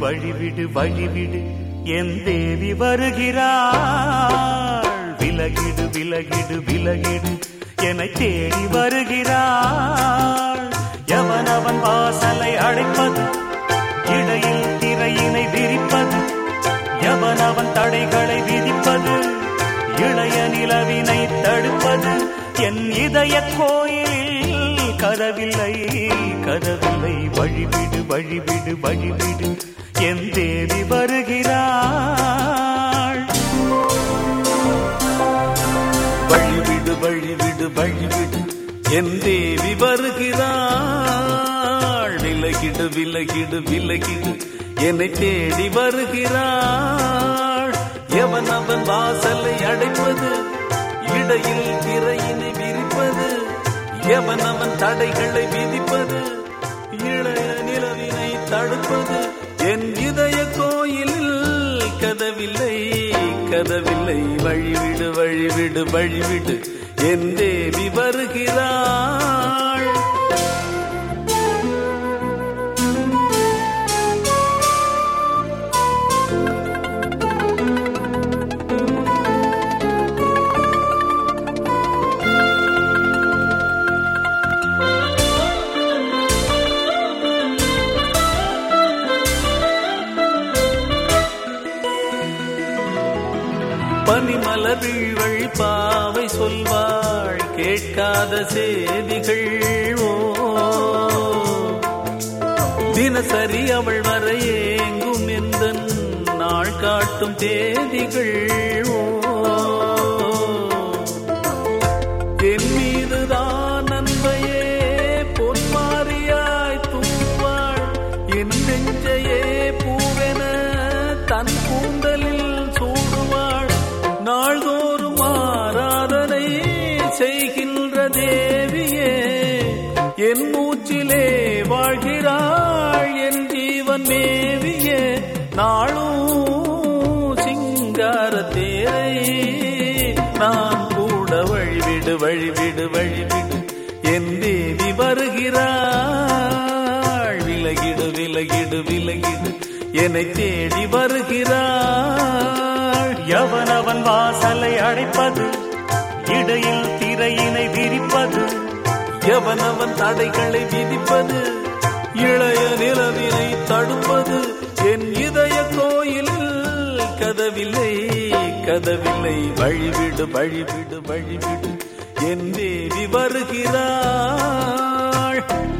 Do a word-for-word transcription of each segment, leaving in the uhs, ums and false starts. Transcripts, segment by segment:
வழிவிடு வழிவிடு என் தேவி வருகிறாள். விலகிடு விலகிடு விலகிடு என்னை தேடி வருகிறாள். எவனவன் வாசலை அடைப்பது, இடையில் திரையினை விரிப்பது, எவனவன் தடைகளை விதிப்பது, இளைய நிலவினை தடுப்பது, என் இதய கோயிலில் கதவில்லை கதவில்லை. வழிவிடு வழிவிடு வழிவிடு என் தேவி வருகிறாள். வழிவிடு வழிவிடு வழிவிடு என் தேவி வருகிறாள். விலகிடு விலகிடு விலகிடு என்னை தேடி வருகிறாள். எவன் அவன் வாசலை அடைப்பது, இடையில் திரையினை விரிப்பது, எவன் அவன் தடைகளை விதிப்பது, இளைய நிலவினை தடுப்பது, என் இதய கோயிலில் கதவில்லை கதவில்லை. வழிவிடு வழிவிடு வழிவிடு என் தேவி வருகிறாள். பனிமலர் வீழ்வழி பாவை சொல்வாள் கேட்காத செய்திகள். ஓ தினசரி அவள் வர ஏங்கும் எந்த நாள் காட்டும் தேதிகள். ஓ என் மீதுதான் அன்பையே பொன்மாரியாய் தூவாள். என் நெஞ்சையே பூவென தன் கூந்தலில் சூடுவாள். நாள்தோறும் ஆராதனை செய்கின்ற தேவியே, என் மூச்சிலே வாழ்கிறாள் என் ஜீவன் மேவியே. நாளும் சிங்கார தேரை நான் கூட வழிவிடு வழிவிடு வழிவிடு என் தேவி வருகிறாள். விலகிடு விலகிடு விலகிடு என்னை தேடி வருகிறாள். எவனவன் வாசலை அடைப்பது, இடையில் திரையினை விரிப்பது, எவனவன் தடைகளை விதிப்பது, இளைய நிலவினை தடுப்பது, என் இதய கோயிலில் கதவில்லை கதவில்லை. வழிவிடு வழிவிடு வழிவிடு என் தேவி வருகிறாள்.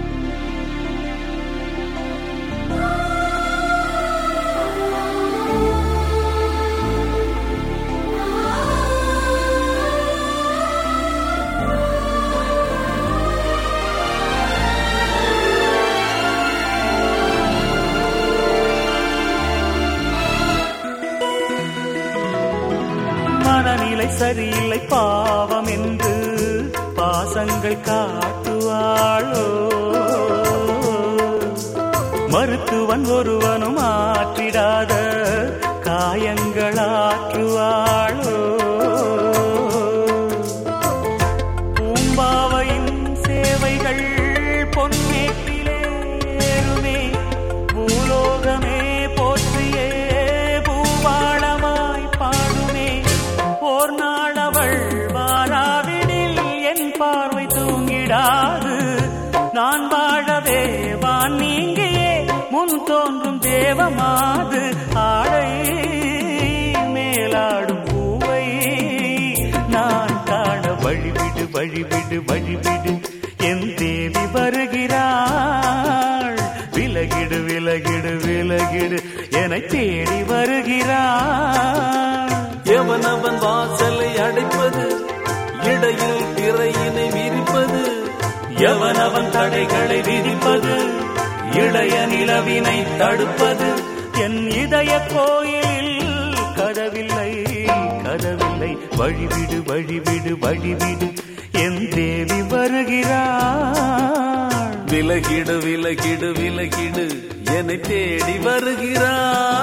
மனநிலை சரியில்லை பாவம் என்று பாசங்கள் காட்டுவாளோ. மருத்துவன் ஒருவனும் ஆற்றிடாத காயங்களாற்றுவாளோ. பூம்பாவையின் சேவைகள் பொன்னேற்றிலே ஏறுமே, பூலோகமே போற்றியே பூவாளமாய் பாடுமே. ஓர் நாள் அவள் வாராவிடில் என் பார்வை தூங்கிடாது. நான் வாழவே வான் நீங்கியே முன் தோன்றும் தேவமாது. ஆடை மேலாடும் பூவை நான் காண வழிவிடு வழிவிடு வழிவிடு என் தேவி வருகிறாள். விலகிடு விலகிடு விலகிடு என்னை தேடி வருகிறாள். எவனவன் வாசலை அடைப்பது, இடையில் திரையினை விரிப்பது, எவனவன் தடைகளை விதிப்பது, இளைய நிலவினை தடுப்பது, என் இதய கோயிலில் கதவில்லை கதவில்லை. வழிவிடு வழிவிடு வழிவிடு என் தேவி வருகிறாள். விலகிடு விலகிடு விலகிடு என்னை தேடி வருகிறாள்.